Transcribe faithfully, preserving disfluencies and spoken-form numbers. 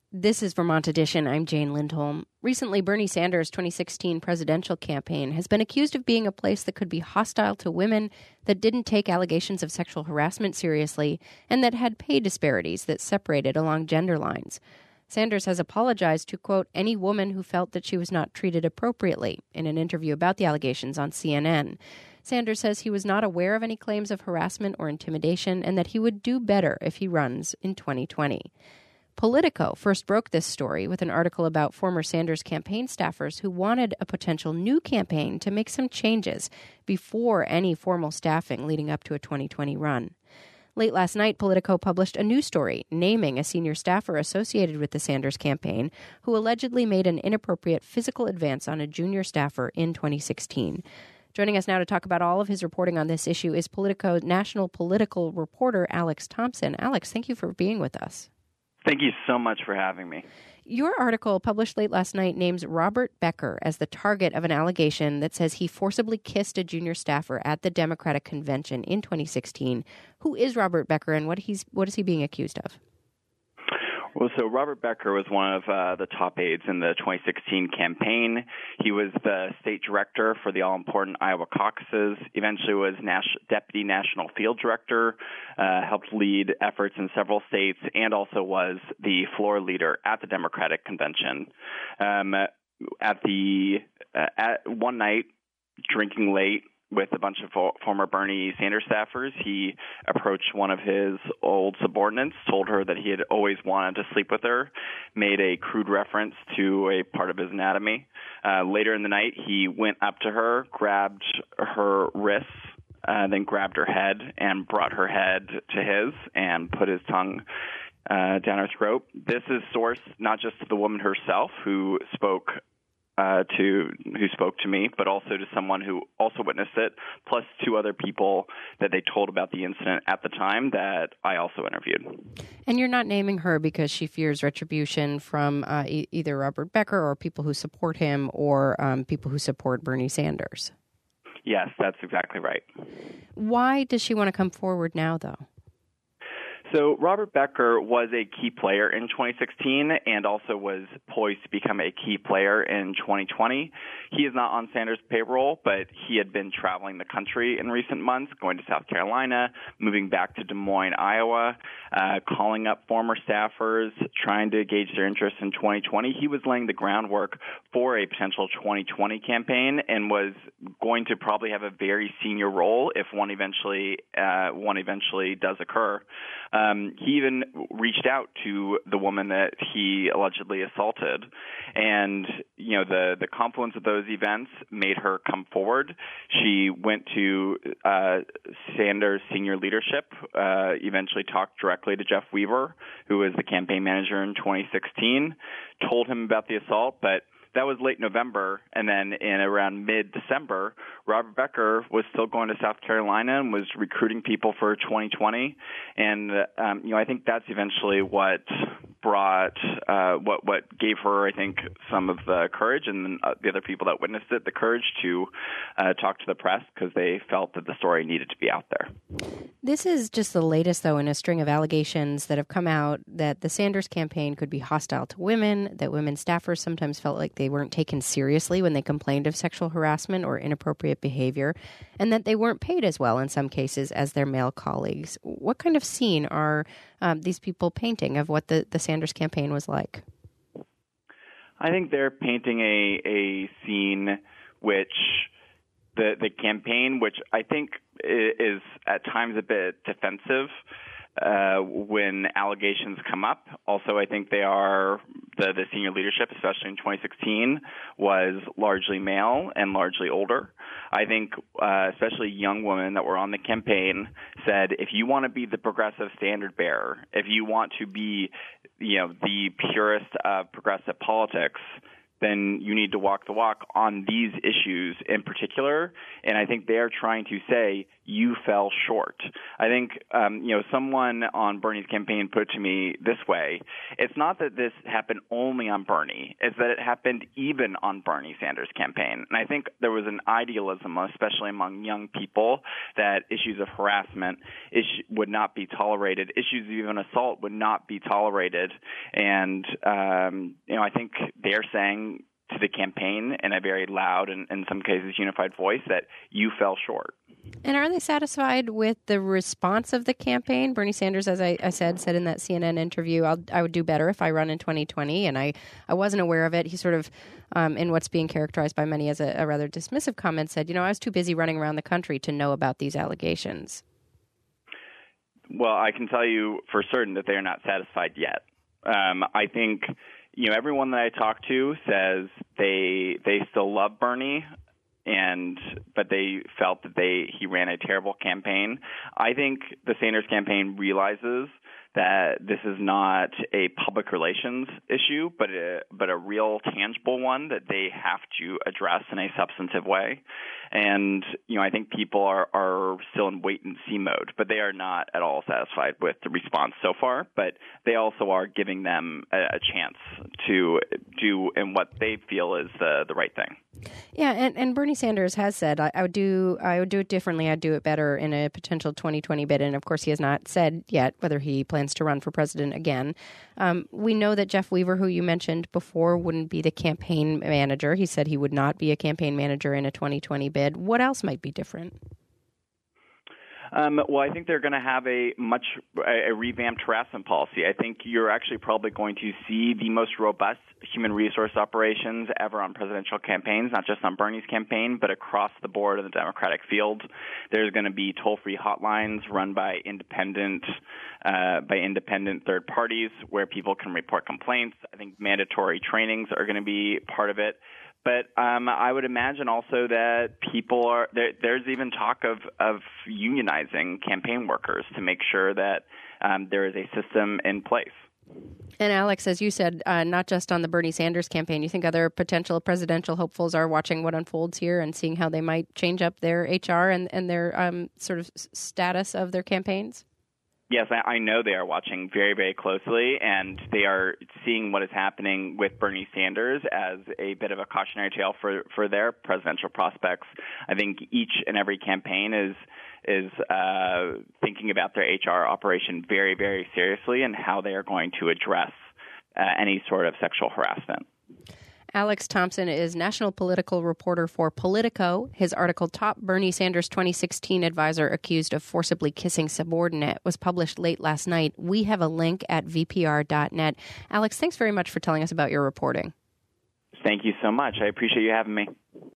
This is Vermont Edition. I'm Jane Lindholm. Recently, Bernie Sanders' twenty sixteen presidential campaign has been accused of being a place that could be hostile to women, that didn't take allegations of sexual harassment seriously, and that had pay disparities that separated along gender lines. Sanders has apologized to, quote, any woman who felt that she was not treated appropriately in an interview about the allegations on C N N. Sanders says he was not aware of any claims of harassment or intimidation and that he would do better if he runs in twenty twenty. Politico first broke this story with an article about former Sanders campaign staffers who wanted a potential new campaign to make some changes before any formal staffing leading up to a twenty twenty run. Late last night, Politico published a new story naming a senior staffer associated with the Sanders campaign who allegedly made an inappropriate physical advance on a junior staffer in twenty sixteen. Joining us now to talk about all of his reporting on this issue is Politico national political reporter Alex Thompson. Alex, thank you for being with us. Thank you so much for having me. Your article, published late last night, names Robert Becker as the target of an allegation that says he forcibly kissed a junior staffer at the Democratic convention in twenty sixteen. Who is Robert Becker, and what he's what is he being accused of? Well, so Robert Becker was one of uh, the top aides in the twenty sixteen campaign. He was the state director for the all-important Iowa caucuses, eventually was Nas- deputy national field director, uh, helped lead efforts in several states, and also was the floor leader at the Democratic convention. Um, at the uh, at one night, drinking late, with a bunch of former Bernie Sanders staffers, he approached one of his old subordinates, told her that he had always wanted to sleep with her, made a crude reference to a part of his anatomy. Uh, later in the night, he went up to her, grabbed her wrists, uh, then grabbed her head and brought her head to his and put his tongue uh, down her throat. This is sourced not just to the woman herself who spoke Uh, to who spoke to me, but also to someone who also witnessed it, plus two other people that they told about the incident at the time that I also interviewed. And you're not naming her because she fears retribution from uh, e- either Robert Becker or people who support him or um, people who support Bernie Sanders. Yes, that's exactly right. Why does she want to come forward now, though? So Robert Becker was a key player in twenty sixteen and also was poised to become a key player in twenty twenty. He is not on Sanders' payroll, but he had been traveling the country in recent months, going to South Carolina, moving back to Des Moines, Iowa, uh, calling up former staffers, trying to gauge their interest in twenty twenty. He was laying the groundwork for a potential twenty twenty campaign and was going to probably have a very senior role if one eventually uh, one eventually does occur. Um, he even reached out to the woman that he allegedly assaulted, and you know the the confluence of those events made her come forward. She went to uh, Sanders' senior leadership, uh, eventually talked directly to Jeff Weaver, who was the campaign manager in twenty sixteen, told him about the assault, but that was late November, and then in around mid-December, Robert Becker was still going to South Carolina and was recruiting people for twenty twenty. And um, you know, I think that's eventually what brought uh, what what gave her, I think, some of the courage, and then, uh, the other people that witnessed it, the courage to uh, talk to the press because they felt that the story needed to be out there. This is just the latest, though, in a string of allegations that have come out that the Sanders campaign could be hostile to women, that women staffers sometimes felt like they weren't taken seriously when they complained of sexual harassment or inappropriate behavior, and that they weren't paid as well in some cases as their male colleagues. What kind of scene are um, these people painting of what the, the Sanders campaign was like? I think they're painting a, a scene which the the campaign, which I think is at times a bit defensive uh, when allegations come up. Also, I think they are the, the senior leadership, especially in twenty sixteen, was largely male and largely older. I think uh, especially young women that were on the campaign said, if you want to be the progressive standard bearer, if you want to be, you know, the purest of progressive politics, then you need to walk the walk on these issues in particular. And I think they're trying to say you fell short. I think, um, you know, someone on Bernie's campaign put it to me this way. It's not that this happened only on Bernie. It's that it happened even on Bernie Sanders' campaign. And I think there was an idealism, especially among young people, that issues of harassment issue, would not be tolerated. Issues of even assault would not be tolerated. And, um, you know, I think they're saying to the campaign in a very loud and, in some cases, unified voice that you fell short. And are they satisfied with the response of the campaign? Bernie Sanders, as I, I said, said in that C N N interview, I'll, I would do better if I run in twenty twenty, and I, I wasn't aware of it. He sort of, um, in what's being characterized by many as a, a rather dismissive comment, said, you know, I was too busy running around the country to know about these allegations. Well, I can tell you for certain that they are not satisfied yet. Um, I think, you know, everyone that I talk to says they they still love Bernie, and but they felt that they he ran a terrible campaign. I think the Sanders campaign realizes that this is not a public relations issue, but a, but a real tangible one that they have to address in a substantive way. And, you know, I think people are, are still in wait-and-see mode, but they are not at all satisfied with the response so far. But they also are giving them a, a chance to do in what they feel is the, the right thing. Yeah, and, and Bernie Sanders has said, I, I would do I would do it differently. I'd do it better in a potential twenty twenty bid. And, of course, he has not said yet whether he plans to run for president again. Um, we know that Jeff Weaver, who you mentioned before, wouldn't be the campaign manager. He said he would not be a campaign manager in a twenty twenty bid. What else might be different? Um, well, I think they're going to have a much a revamped harassment policy. I think you're actually probably going to see the most robust human resource operations ever on presidential campaigns, not just on Bernie's campaign, but across the board in the Democratic field. There's going to be toll-free hotlines run by independent uh, by independent third parties where people can report complaints. I think mandatory trainings are going to be part of it. But um, I would imagine also that people are there, there's even talk of, of unionizing campaign workers to make sure that um, there is a system in place. And Alex, as you said, uh, not just on the Bernie Sanders campaign, you think other potential presidential hopefuls are watching what unfolds here and seeing how they might change up their H R and, and their um, sort of status of their campaigns? Yes, I know they are watching very, very closely, and they are seeing what is happening with Bernie Sanders as a bit of a cautionary tale for, for their presidential prospects. I think each and every campaign is is uh, thinking about their H R operation very, very seriously and how they are going to address uh, any sort of sexual harassment. Alex Thompson is national political reporter for Politico. His article, Top Bernie Sanders twenty sixteen Advisor Accused of Forcibly Kissing Subordinate, was published late last night. We have a link at v p r dot net. Alex, thanks very much for telling us about your reporting. Thank you so much. I appreciate you having me.